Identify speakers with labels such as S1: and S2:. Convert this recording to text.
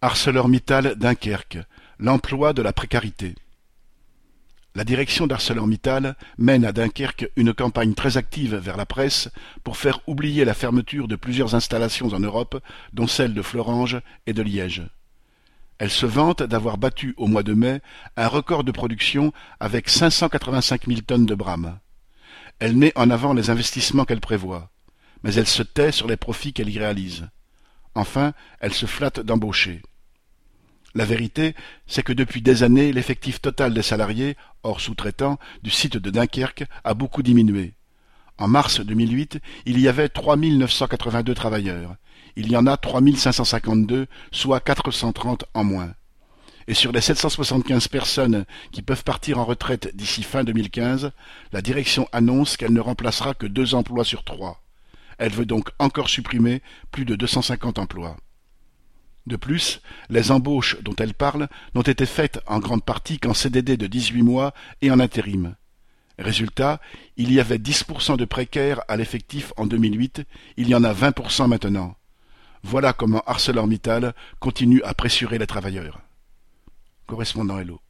S1: ArcelorMittal Dunkerque, l'emploi de la précarité. La direction d'ArcelorMittal mène à Dunkerque une campagne très active vers la presse pour faire oublier la fermeture de plusieurs installations en Europe, dont celle de Florange et de Liège. Elle se vante d'avoir battu au mois de mai un record de production avec 585 000 tonnes de Bram. Elle met en avant les investissements qu'elle prévoit, mais elle se tait sur les profits qu'elle y réalise. Enfin, elle se flatte d'embaucher. La vérité, c'est que depuis des années, l'effectif total des salariés, hors sous-traitants, du site de Dunkerque a beaucoup diminué. En mars 2008, il y avait 3 982 travailleurs. Il y en a 3 552, soit 430 en moins. Et sur les 775 personnes qui peuvent partir en retraite d'ici fin 2015, la direction annonce qu'elle ne remplacera que 2 emplois sur 3. Elle veut donc encore supprimer plus de 250 emplois. De plus, les embauches dont elle parle n'ont été faites en grande partie qu'en CDD de 18 mois et en intérim. Résultat, il y avait 10% de précaires à l'effectif en 2008, il y en a 20% maintenant. Voilà comment ArcelorMittal continue à pressurer les travailleurs. Correspondant Hello.